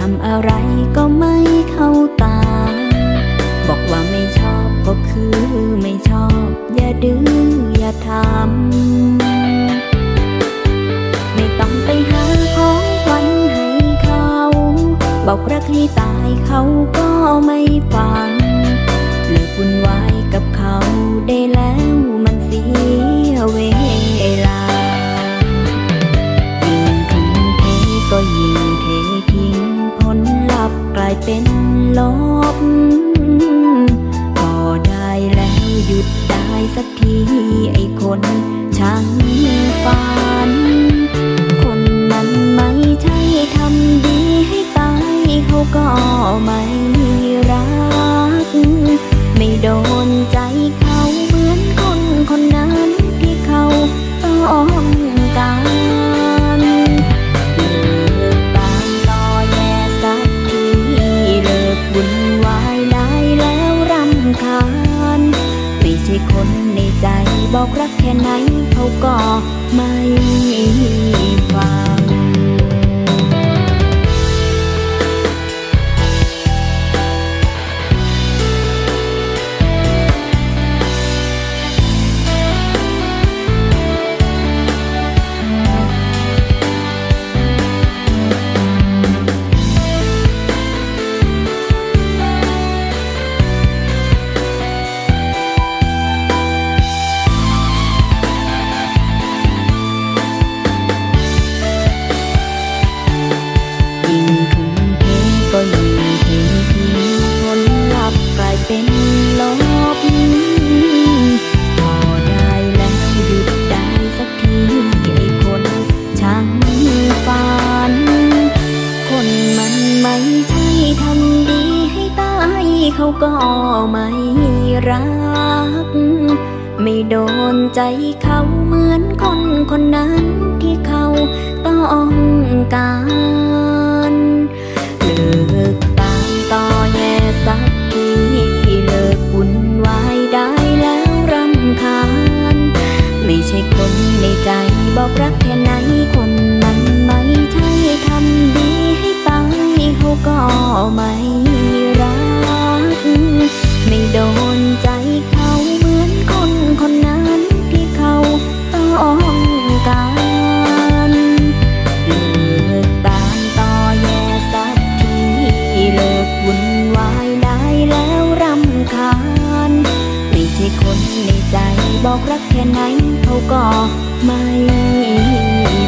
ำอะไรก็ไม่เข้าตาบอกว่าไม่ชอบก็คือไม่ชอบอย่าดื้ออย่าทำไม่ต้องไปหาของขวัญให้เขาบอกรักให้ตายเขาก็ไม่ฟังเลิกวุ่นวายกับเขาได้แล้วมันเสียเวลายิ่งทุ่มเทก็ยิ่งเททิ้งผลลัพธ์กลายเป็นลบพอได้แล้วหยุดได้สักทีไอ้คนช่างฝันคนนั้นไม่ใช่ทำดีให้ตายเขาก็ไม่รักไม่โดนใจเขาเหมือนคนคนนั้นที่เขาต้องการเลิกตามต่อแย่สักทีเลิกวุ่นวายได้แล้วรำคาญไม่ใช่คนในใจบอกรักแค่ไหนเขาก็ไม่ฟังเป็นลบพอได้แล้วหยุดได้สักทีไอ้คนช่างฝันคนมันไม่ใช่ทำดีให้ตายเขาก็ไม่รักไม่โดนใจเขาเหมือนคนคนนั้นที่เขาต้องการเลิกตามต่อแย่สักทีเลิกวุ่นวายได้แล้วรำคาญไม่ใช่คนในใจบอกรักแค่ไหนคนนั้นไม่ใช่ทำดีให้ตายเขาก็ไม่รักไม่โดนใจเขาเหมือนคนคนนั้นที่เขาต้องการเลิกตามต่อแย่สักทีเลิกวุ่นวายได้แล้วรำคาญไม่ใช่คนในใจบอกรักแค่ไหนเขาก็ไม่